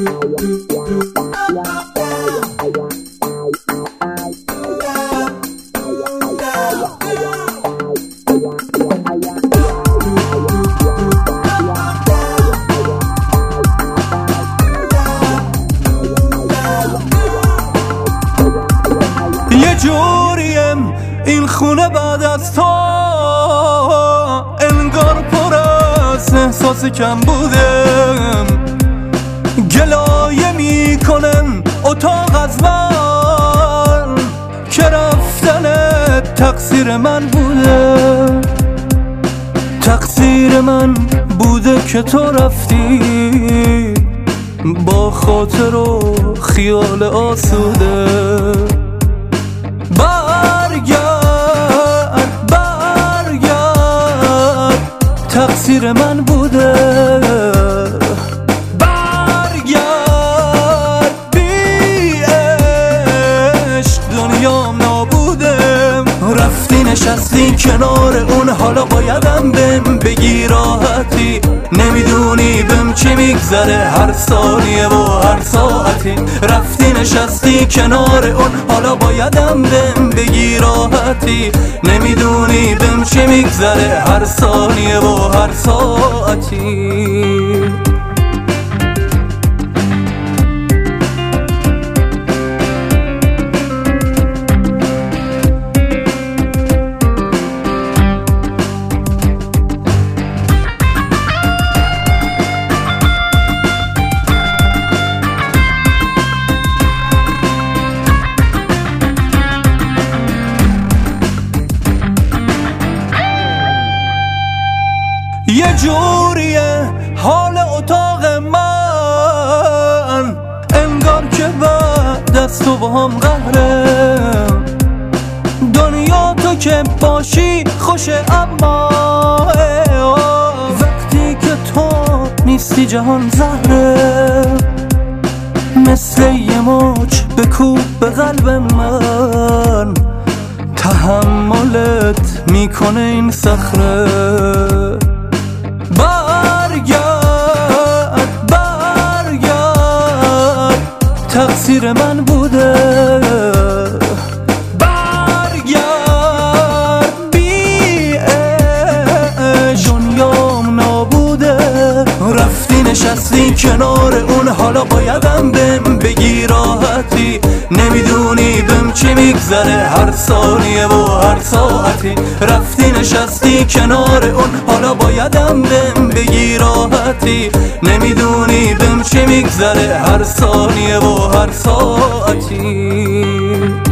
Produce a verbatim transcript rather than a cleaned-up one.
یه جوریم این خونه بعد از تو، انگار پر از احساس کم بودم. گلایه میکنم اتاق از من که رفتنت تقصیر من بوده. تقصیر من بوده که تو رفتی با خاطر و خیال آسوده. برگرد برگرد تقصیر من بوده. برگرد بی عشق دنیام نابوده. رفتی نشستی کنار اون، حالا بایدم بهم بگی راحتی. نمیدونی بهم چی میگذره هر ثانیه و هر ساعتی. رفتی نشستی کنار اون، حالا بایدم بهم بگی راحتی. نمیدونی بهم چی میگذره هر ثانیه و هر ساعتی. یه جوریه حال اتاق من، انگار که بعد از تو با هم قهره. دنیا تو که باشی خوشه، اما وقتی که تو نیستی جهان زهره. مثل یه موج بکوب به قلب من، تحملت میکنه این صخره. برگرد برگرد تقصیر من بوده. برگرد بی عشق دنیام نابوده. رفتی نشستی کنار اون، حالا بایدم بهم بگی راحتی. نمیدونی بهم چی میگذره هر ثانیه و هر ساعتی. رفتی نشستی کنار اون، حالا بایدم بهم بگی راحتی. نمیدونی بهم چی میگذره هر ثانیه و هر ساعتی.